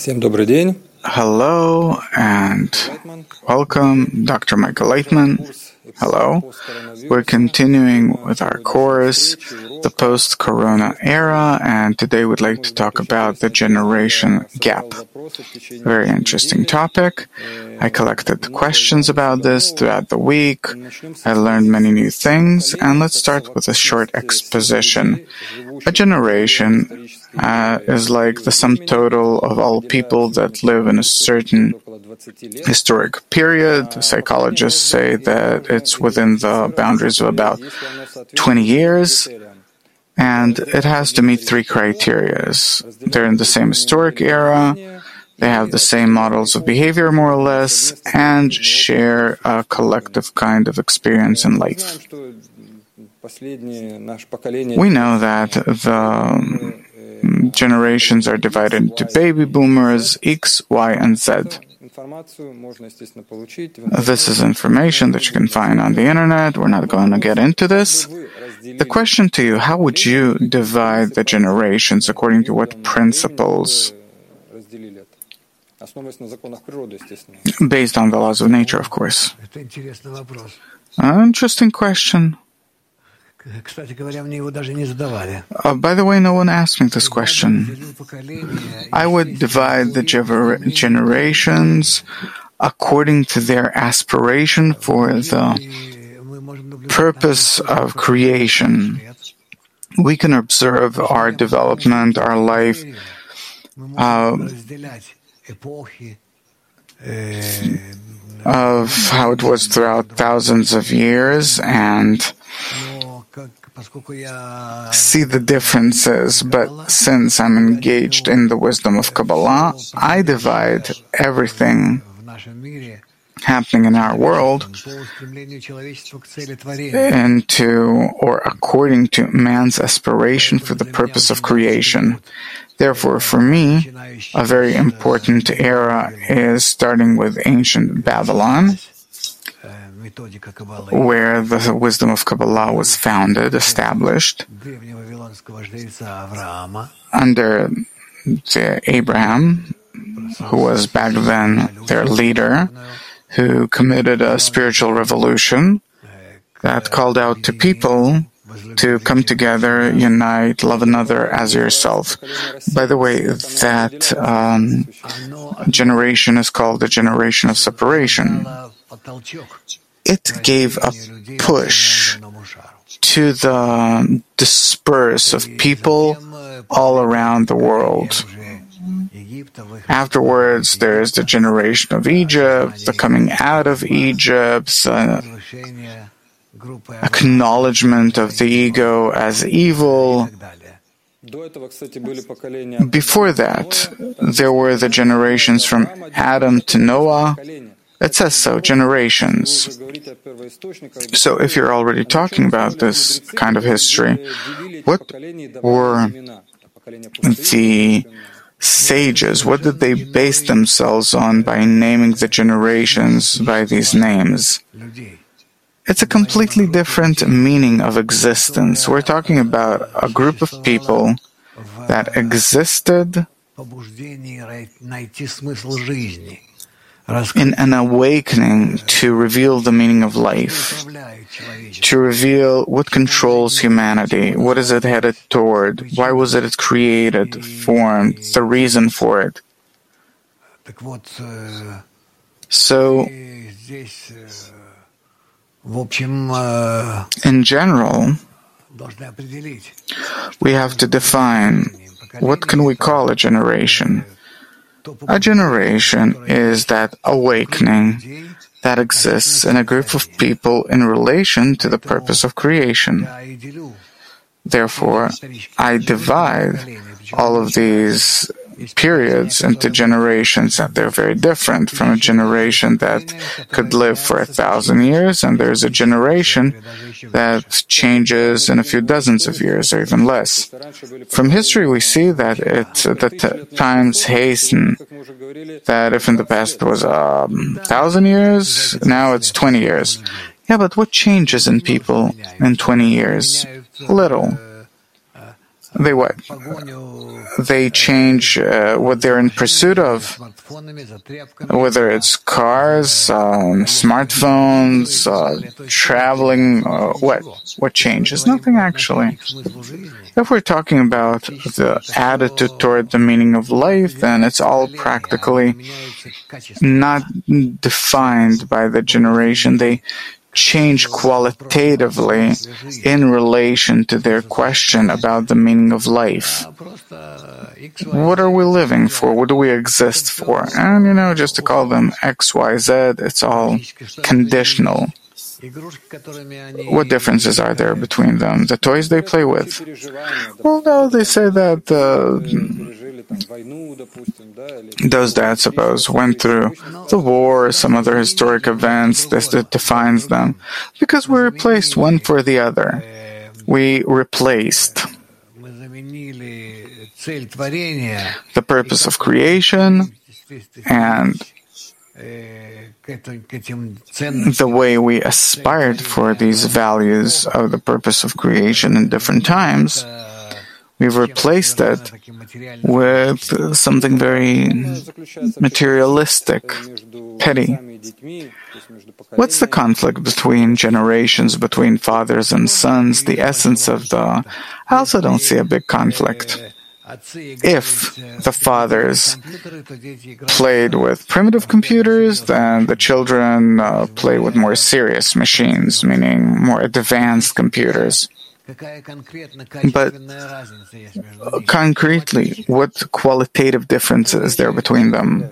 Всем добрый день. Hello and welcome, Dr. Michael Leitman. Hello. We're continuing with our course, the post-corona era, and today we'd like to talk about the generation gap. Very interesting topic. I collected questions about this throughout the week. I learned many new things, and let's start with a short exposition. A generation is like the sum total of all people that live in a certain historic period. Psychologists say that it's within the boundaries of about 20 years, and it has to meet three criteria. They're in the same historic era, they have the same models of behavior more or less, and share a collective kind of experience in life. We know that the generations are divided into baby boomers, X, Y, and Z. This is information that you can find on the internet. We're not going to get into this. The question to you, how would you divide the generations? According to what principles? Based on the laws of nature, of course. Interesting question. By the way, no one asked me this question. I would divide the generations according to their aspiration for the purpose of creation. We can observe our development, our life, of how it was throughout thousands of years and see the differences, but since I'm engaged in the wisdom of Kabbalah, I divide everything happening in our world into or according to man's aspiration for the purpose of creation. Therefore, for me, a very important era is starting with ancient Babylon, where the wisdom of Kabbalah was founded, established, under Abraham, who was back then their leader, who committed a spiritual revolution that called out to people to come together, unite, love another as yourself. By the way, that generation is called the generation of separation. It gave a push to the disperse of people all around the world. Afterwards, there's the generation of Egypt, the coming out of Egypt, acknowledgement of the ego as evil. Before that, there were the generations from Adam to Noah. It says so, generations. So if you're already talking about this kind of history, what were the sages, what did they base themselves on by naming the generations by these names? It's a completely different meaning of existence. We're talking about a group of people that existed in an awakening to reveal the meaning of life, to reveal what controls humanity, what is it headed toward, why was it created, formed, the reason for it. So, in general, we have to define what can we call a generation. A generation is that awakening that exists in a group of people in relation to the purpose of creation. Therefore, I divide all of these periods into generations, and they're very different from a generation that could live for 1,000 years, and there's a generation that changes in a few dozens of years or even less. From history, we see that the times hasten, that if in the past it was 1,000 years, now it's 20 years. Yeah, but what changes in people in 20 years? Little. They what? They change what they're in pursuit of, whether it's cars, smartphones, traveling, what changes? Nothing, actually. If we're talking about the attitude toward the meaning of life, then it's all practically not defined by the generation. They change qualitatively in relation to their question about the meaning of life. What are we living for? What do we exist for? And, just to call them X, Y, Z, it's all conditional. What differences are there between them? The toys they play with? Well, no, they say that those that, suppose, went through the war or some other historic events, this defines them. Because we replaced one for the other. We replaced the purpose of creation and the way we aspired for these values of the purpose of creation in different times. We've replaced it with something very materialistic, petty. What's the conflict between generations, between fathers and sons? The essence of I also don't see a big conflict. If the fathers played with primitive computers, then the children play with more serious machines, meaning more advanced computers. But concretely, what qualitative difference is there between them?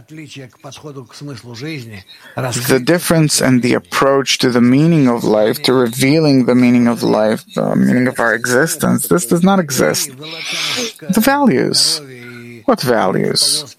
The difference in the approach to the meaning of life, to revealing the meaning of life, the meaning of our existence, this does not exist. The values. What values?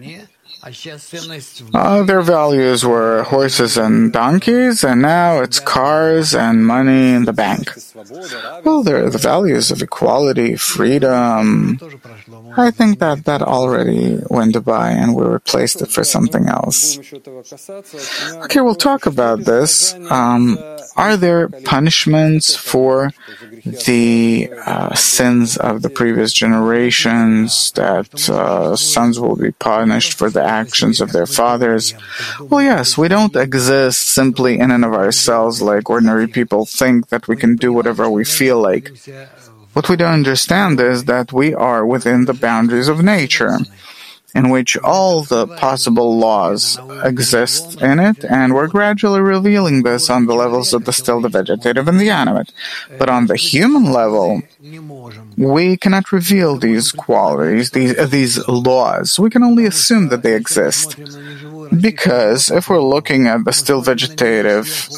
Their values were horses and donkeys, and now it's cars and money in the bank. Well, they're the values of equality, freedom. I think that already went by and we replaced it for something else. Okay, we'll talk about this. Are there punishments for the sins of the previous generations, that sons will be punished for the actions of their fathers? Well, yes, we don't exist simply in and of ourselves like ordinary people think that we can do whatever we feel like. What we don't understand is that we are within the boundaries of nature, in which all the possible laws exist in it, and we're gradually revealing this on the levels of the still, the vegetative, and the animate. But on the human level, we cannot reveal these qualities, these laws. We can only assume that they exist. Because if we're looking at the still vegetative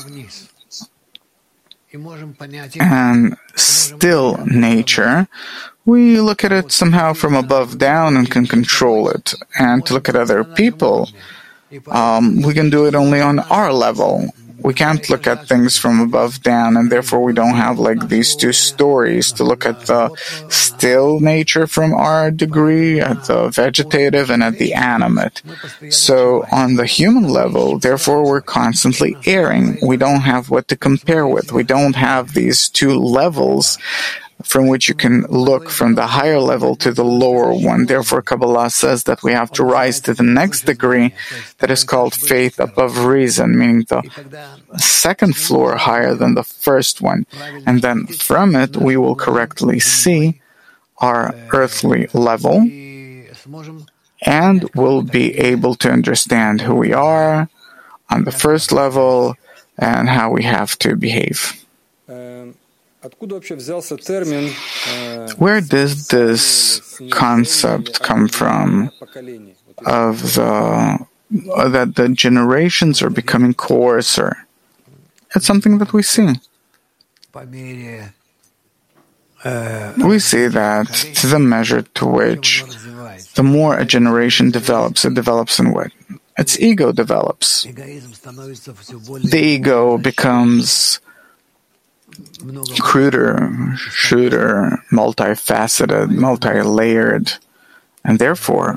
and still nature, we look at it somehow from above down and can control it. And to look at other people, we can do it only on our level. We can't look at things from above down, and therefore we don't have like these two stories to look at the still nature from our degree, at the vegetative and at the animate. So on the human level, therefore we're constantly erring. We don't have what to compare with. We don't have these two levels from which you can look from the higher level to the lower one. Therefore, Kabbalah says that we have to rise to the next degree that is called faith above reason, meaning the second floor higher than the first one. And then from it, we will correctly see our earthly level and will be able to understand who we are on the first level and how we have to behave. Where does this concept come from of that the generations are becoming coarser? It's something that we see. We see that to the measure to which the more a generation develops, it develops in what? Its ego develops. The ego becomes cruder, multifaceted, multi-layered, and therefore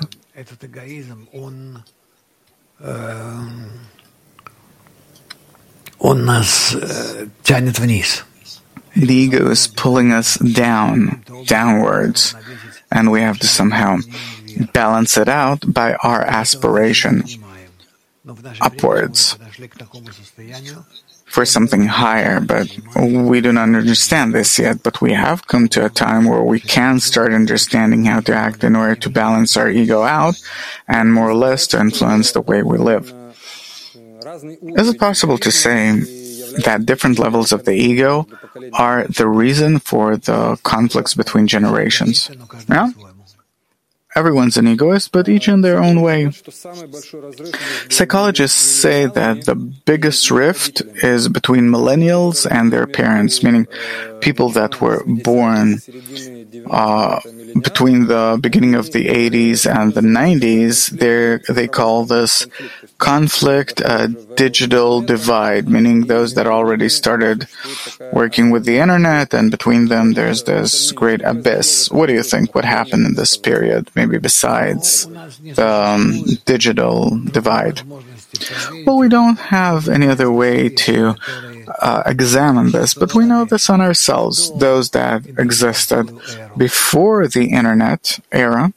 The ego is pulling us downwards, and we have to somehow balance it out by our aspiration upwards for something higher. But we do not understand this yet, but we have come to a time where we can start understanding how to act in order to balance our ego out and more or less to influence the way we live. Is it possible to say that different levels of the ego are the reason for the conflicts between generations? Yeah? Everyone's an egoist, but each in their own way. Psychologists say that the biggest rift is between millennials and their parents, meaning people that were born between the beginning of the 80s and the 90s. They call this conflict a digital divide, meaning those that already started working with the internet, and between them there's this great abyss. What do you think would happen in this period, maybe besides the digital divide? Well, we don't have any other way to examine this, but we know this on ourselves. Those that existed before the internet era,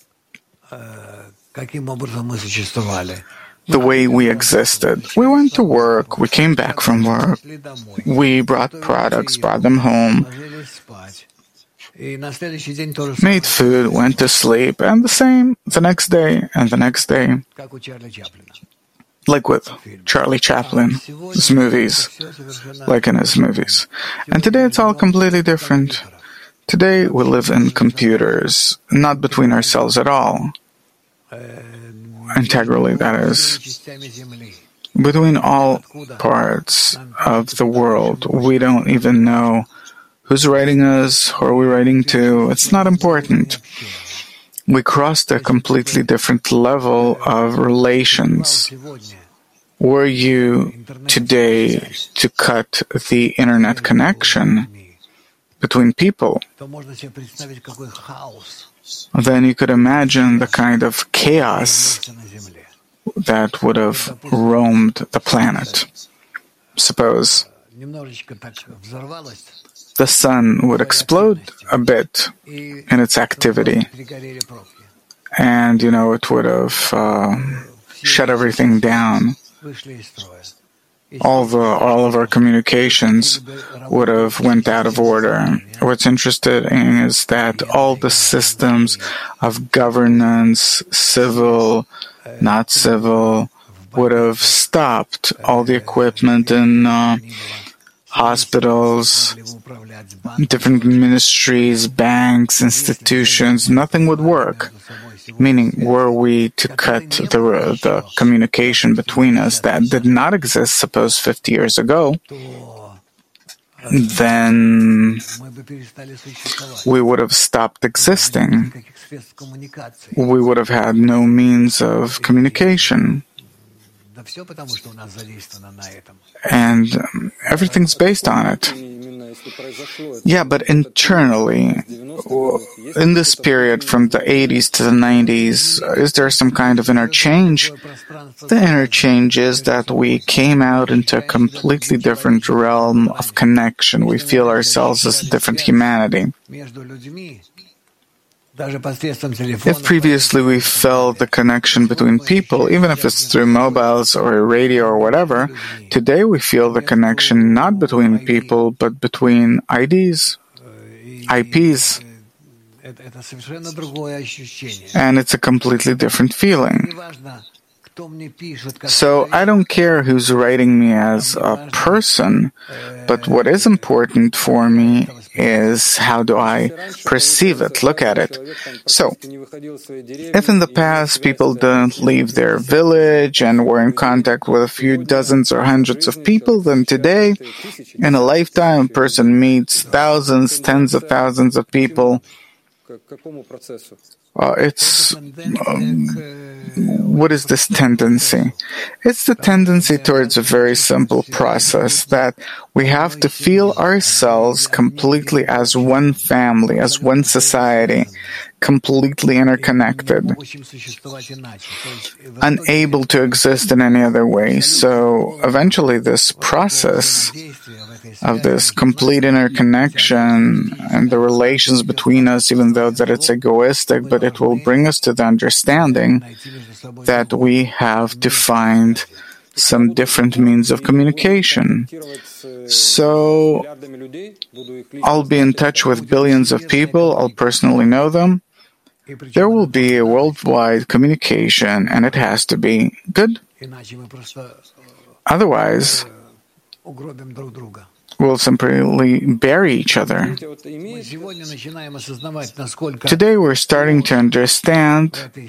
the way we existed. We went to work, we came back from work, we brought products, brought them home, made food, went to sleep, and the same the next day and the next day. Like with Charlie Chaplin's movies, like in his movies. And today it's all completely different. Today we live in computers, not between ourselves at all. Integrally, that is. Between all parts of the world, we don't even know who's writing us, who are we writing to. It's not important. We crossed a completely different level of relations. Were you today to cut the internet connection between people, then you could imagine the kind of chaos that would have roamed the planet. Suppose the sun would explode a bit in its activity, and, it would have shut everything down. All of our communications would have went out of order. What's interesting is that all the systems of governance, civil, not civil, would have stopped. All the equipment in hospitals, different ministries, banks, institutions, nothing would work. Meaning, were we to cut the communication between us that did not exist, suppose 50 years ago, then we would have stopped existing. We would have had no means of communication. And everything's based on it. Yeah, but internally, in this period from the 80s to the 90s, is there some kind of interchange? The interchange is that we came out into a completely different realm of connection. We feel ourselves as a different humanity. If previously we felt the connection between people, even if it's through mobiles or radio or whatever, today we feel the connection not between people, but between IDs, IPs. And it's a completely different feeling. So I don't care who's writing me as a person, but what is important for me is how do I perceive it, look at it. So, if in the past people didn't leave their village and were in contact with a few dozens or hundreds of people, then today, in a lifetime, a person meets thousands, tens of thousands of people. What is this tendency? It's the tendency towards a very simple process that we have to feel ourselves completely as one family, as one society, completely interconnected, unable to exist in any other way. So eventually this process of this complete interconnection and the relations between us, even though that it's egoistic, but it will bring us to the understanding that we have to find some different means of communication. So I'll be in touch with billions of people, I'll personally know them. There will be a worldwide communication, and it has to be good. Otherwise, we'll simply bury each other. Today we're starting to understand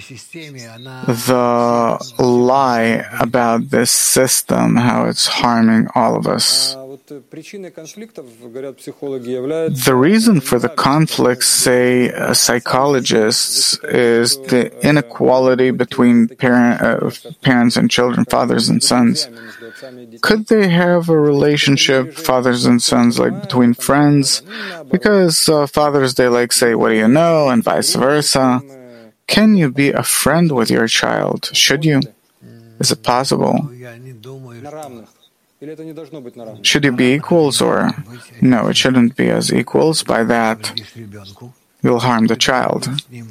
the lie about this system, how it's harming all of us. The reason for the conflicts, say psychologists, is the inequality between parents and children, fathers and sons. Could they have a relationship, fathers and sons, like between friends? Because Father's Day, like, say, what do you know, and vice versa. Can you be a friend with your child? Should you? Is it possible? Should you be equals, or no, it shouldn't be as equals? By that, you'll harm the child.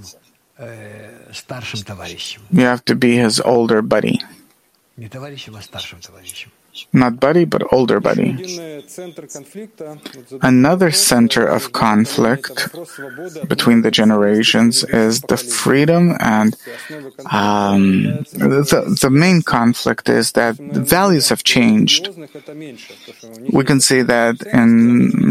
You have to be his older buddy. Not buddy, but older buddy. Another center of conflict between the generations is the freedom, and the main conflict is that the values have changed. We can see that in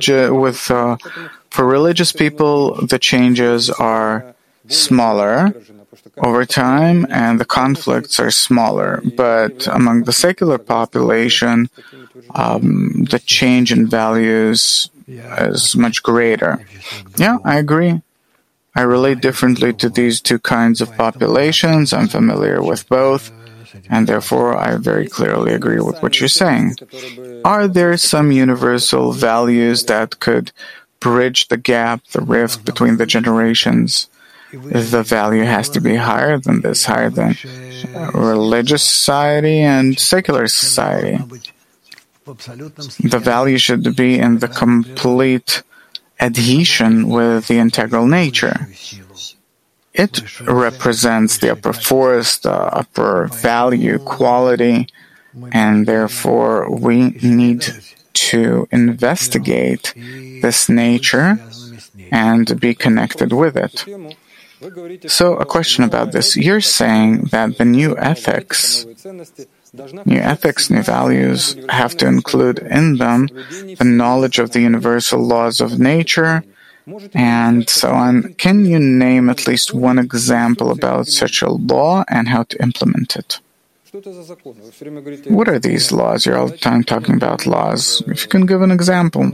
for religious people, the changes are smaller over time, and the conflicts are smaller. But among the secular population, the change in values is much greater. Yeah, I agree. I relate differently to these two kinds of populations. I'm familiar with both, and therefore I very clearly agree with what you're saying. Are there some universal values that could bridge the gap, the rift between the generations? The value has to be higher than this, higher than religious society and secular society. The value should be in the complete adhesion with the integral nature. It represents the upper force, the upper value, quality, and therefore we need to investigate this nature and be connected with it. So, a question about this. You're saying that the new ethics, new values have to include in them the knowledge of the universal laws of nature and so on. Can you name at least one example about such a law and how to implement it? What are these laws? You're all the time talking about laws. If you can give an example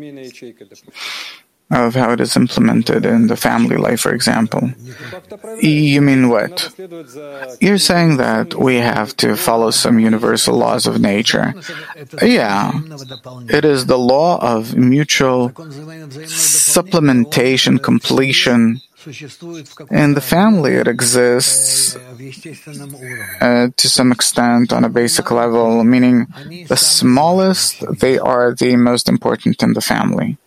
of how it is implemented in the family life, for example. You mean what? You're saying that we have to follow some universal laws of nature. Yeah, it is the law of mutual supplementation, completion. In the family, it exists to some extent on a basic level, meaning the smallest, they are the most important in the family.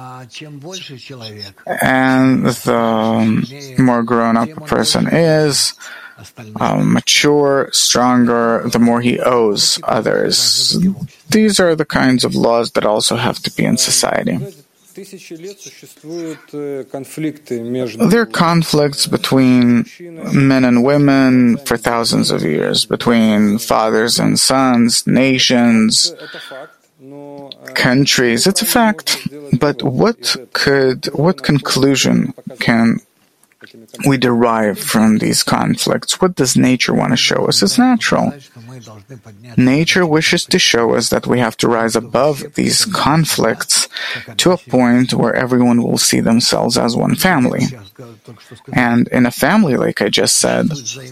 And the more grown-up a person is, mature, stronger, the more he owes others. These are the kinds of laws that also have to be in society. There are conflicts between men and women for thousands of years, between fathers and sons, nations, countries. It's a fact. But what conclusion can we derive from these conflicts? What does nature want to show us? It's natural. Nature wishes to show us that we have to rise above these conflicts to a point where everyone will see themselves as one family. And in a family, like I just said,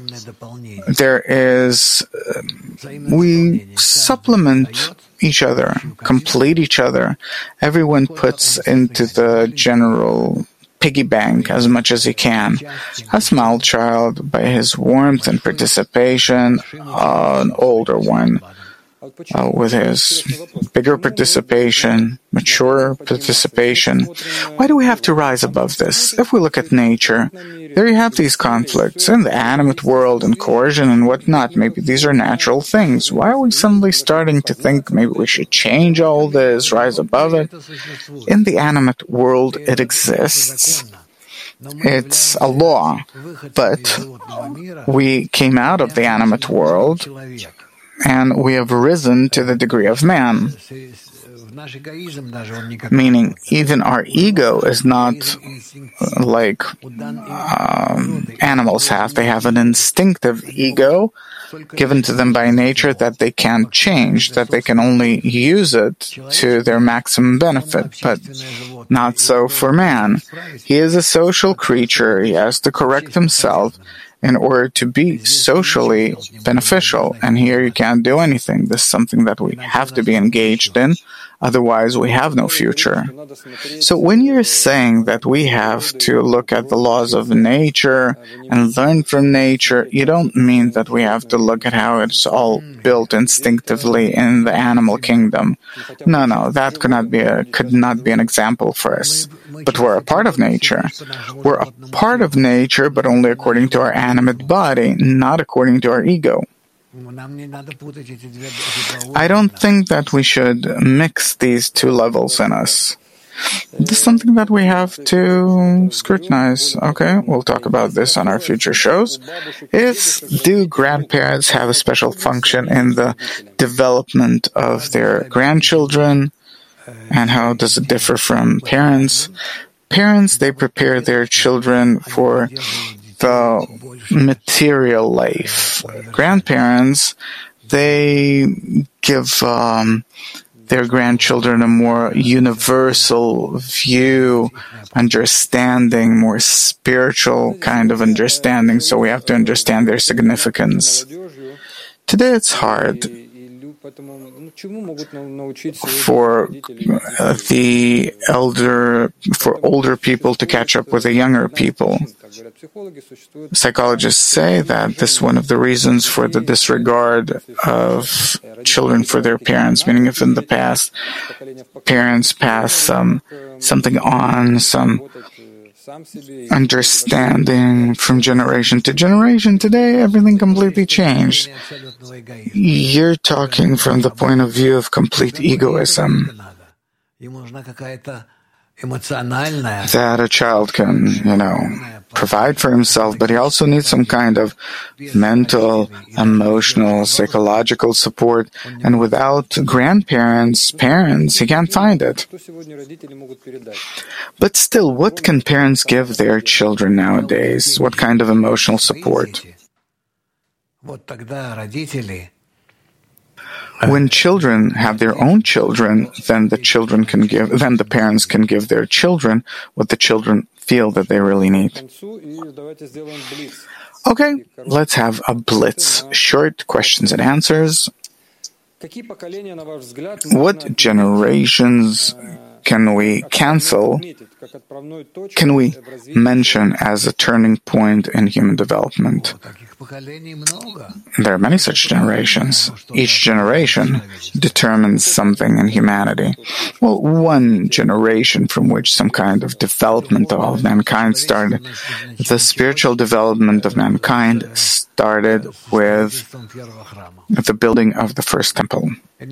we supplement each other, complete each other. Everyone puts into the general piggy bank as much as he can. A small child, by his warmth and participation, an older one, with his bigger participation, mature participation. Why do we have to rise above this? If we look at nature, there you have these conflicts in the animate world and coercion and whatnot. Maybe these are natural things. Why are we suddenly starting to think maybe we should change all this, rise above it? In the animate world, it exists. It's a law. But we came out of the animate world, and we have risen to the degree of man. Meaning, even our ego is not like animals have. They have an instinctive ego given to them by nature that they can't change, that they can only use it to their maximum benefit. But not so for man. He is a social creature. He has to correct himself in order to be socially beneficial. And here you can't do anything. This is something that we have to be engaged in. Otherwise, we have no future. So when you're saying that we have to look at the laws of nature and learn from nature, you don't mean that we have to look at how it's all built instinctively in the animal kingdom. No, that could not be an example for us. But we're a part of nature. We're a part of nature, but only according to our animate body, not according to our ego. I don't think that we should mix these two levels in us. This is something that we have to scrutinize. Okay, we'll talk about this on our future shows. Do grandparents have a special function in the development of their grandchildren? And how does it differ from parents? Parents, they prepare their children for the material life. Grandparents, they give their grandchildren a more universal view, understanding, more spiritual kind of understanding, so we have to understand their significance. Today it's hard for older people to catch up with the younger people. Psychologists say that this is one of the reasons for the disregard of children for their parents, meaning if in the past parents pass something on, some understanding from generation to generation, today everything completely changed. You're talking from the point of view of complete egoism. That a child can, provide for himself, but he also needs some kind of mental, emotional, psychological support. And without grandparents, parents, he can't find it. But still, what can parents give their children nowadays? What kind of emotional support? When children have their own children, then the parents can give their children what the children feel that they really need. Okay, let's have a blitz. Short questions and answers. What generations can we mention as a turning point in human development? There are many such generations. Each generation determines something in humanity. Well, one generation from which some kind of development of mankind started, the spiritual development of mankind started with the building of the first temple.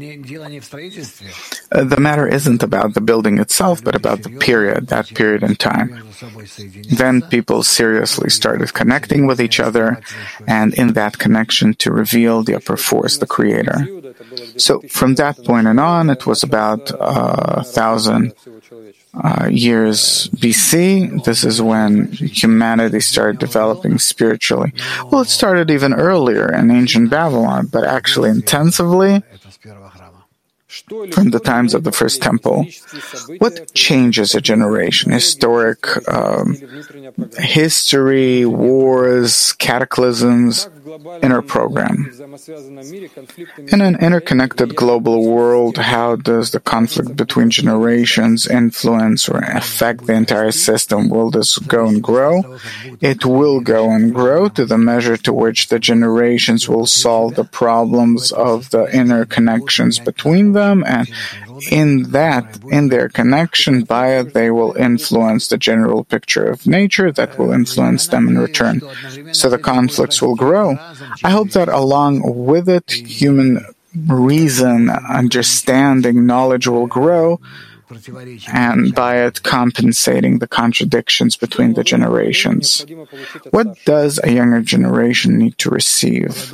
The matter isn't about the building itself, but about that period in time. Then people seriously started connecting with each other, and in that connection to reveal the upper force, the Creator. So from that point on, it was about 1,000 years BC. This is when humanity started developing spiritually. Well, it started even earlier in ancient Babylon, but actually intensively from the times of the first temple. What changes a generation? Historic history, wars, cataclysms. inner program. In an interconnected global world, how does the conflict between generations influence or affect the entire system? Will this go and grow? It will go and grow to the measure to which the generations will solve the problems of the inner connections between them, and in their connection by it, they will influence the general picture of nature that will influence them in return. So the conflicts will grow. I hope that along with it, human reason, understanding, knowledge will grow, and by it compensating the contradictions between the generations. What does a younger generation need to receive?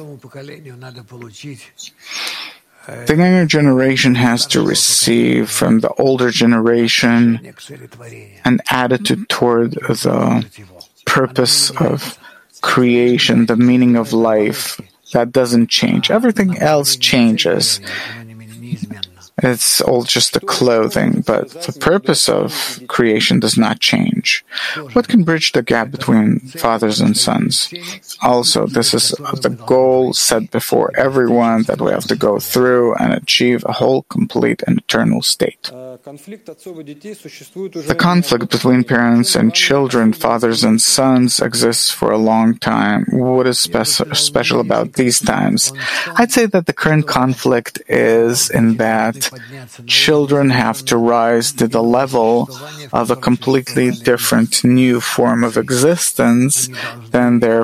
The younger generation has to receive from the older generation an attitude toward the purpose of creation, the meaning of life. That doesn't change. Everything else changes. It's all just the clothing, but the purpose of creation does not change. What can bridge the gap between fathers and sons? Also, this is the goal set before everyone that we have to go through and achieve a whole, complete, and eternal state. The conflict between parents and children, fathers and sons, exists for a long time. What is special about these times? I'd say that the current conflict is in that children have to rise to the level of a completely different new form of existence than their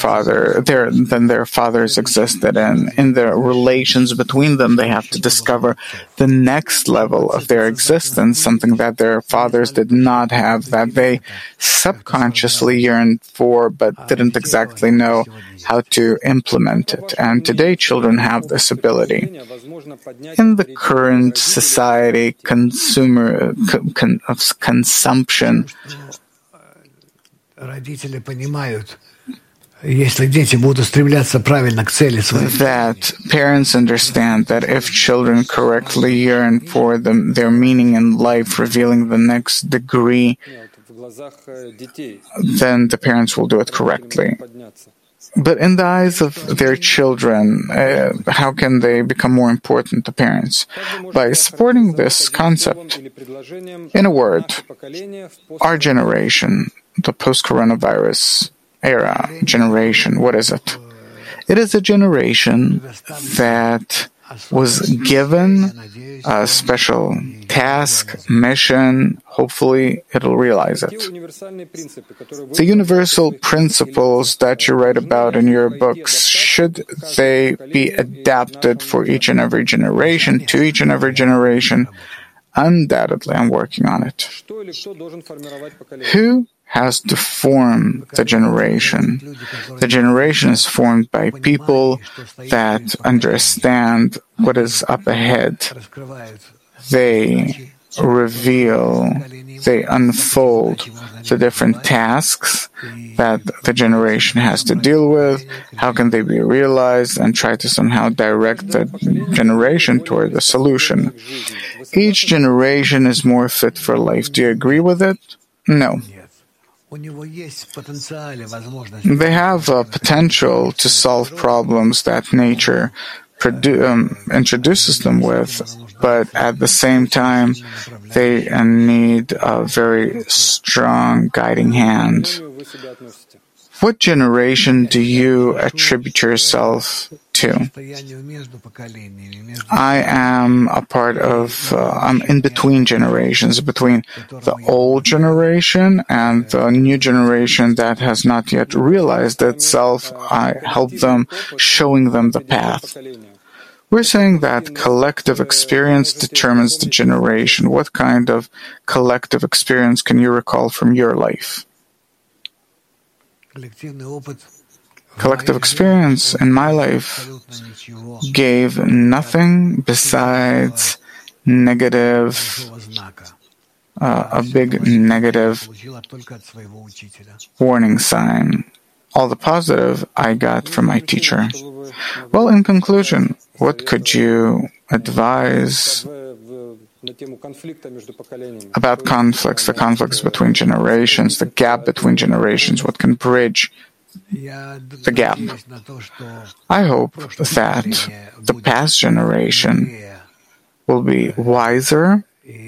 fathers existed in. In the relations between them, they have to discover the next level of their existence, something that their fathers did not have, that they subconsciously yearned for but didn't exactly know how to implement it. And today, children have this ability. In the current society of consumption, that parents understand that if children correctly yearn for their meaning in life, revealing the next degree, then the parents will do it correctly. But in the eyes of their children, how can they become more important to parents? By supporting this concept. In a word, our generation, the post-coronavirus era generation, what is it? It is a generation that was given a special task, mission. Hopefully, it'll realize it. The universal principles that you write about in your books, should they be adapted for each and every generation, to each and every generation? Undoubtedly, I'm working on it. Who has to form the generation? The generation is formed by people that understand what is up ahead. They reveal, they unfold the different tasks that the generation has to deal with. How can they be realized, and try to somehow direct the generation toward the solution. Each generation is more fit for life. Do you agree with it? No. They have a potential to solve problems that nature introduces them with, but at the same time, they need a very strong guiding hand. What generation do you attribute yourself to? I am a part of, I'm in between generations, between the old generation and the new generation that has not yet realized itself. I help them, showing them the path. We're saying that collective experience determines the generation. What kind of collective experience can you recall from your life? Collective experience in my life gave nothing besides negative, a big negative warning sign. All the positive I got from my teacher. Well, in conclusion, what could you advise about conflicts, the conflicts between generations, the gap between generations, what can bridge the gap. I hope that the past generation will be wiser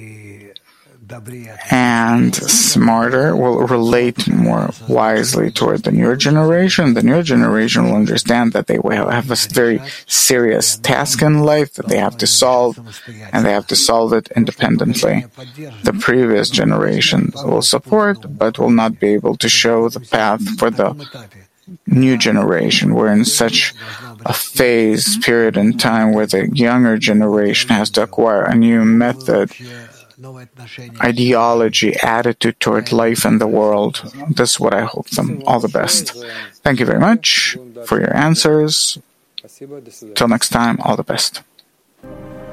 and smarter, will relate more wisely toward the newer generation. The newer generation will understand that they will have a very serious task in life that they have to solve, and they have to solve it independently. The previous generation will support, but will not be able to show the path for the new generation. We're in such a phase, period in time where the younger generation has to acquire a new method, ideology, attitude toward life and the world. This is what I hope them. All the best. Thank you very much for your answers. Till next time, all the best.